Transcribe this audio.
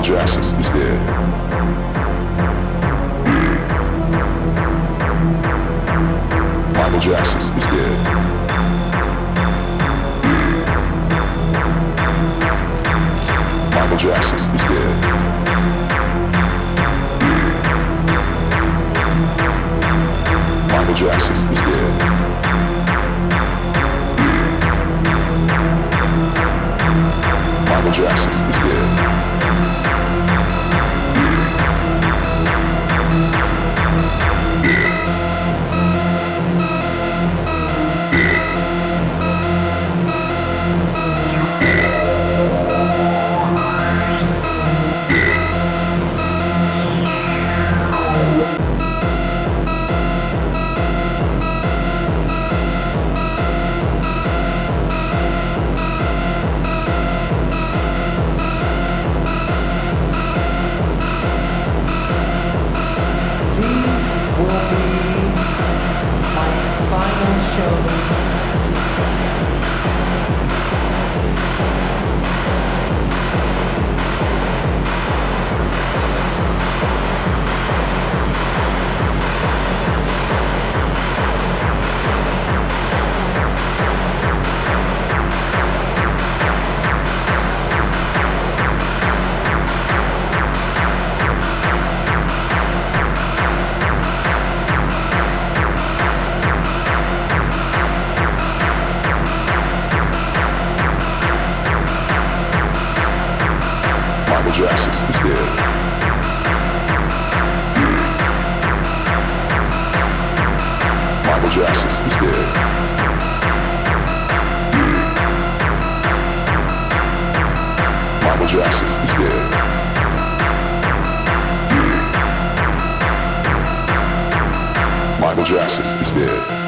Jackson is dead. Michael Jackson is dead. Michael Jackson is dead. Michael Jackson is dead. Michael Jackson is dead. Jackson is dead. Michael Jackson is dead. Michael Jackson is dead. Michael Jackson is dead.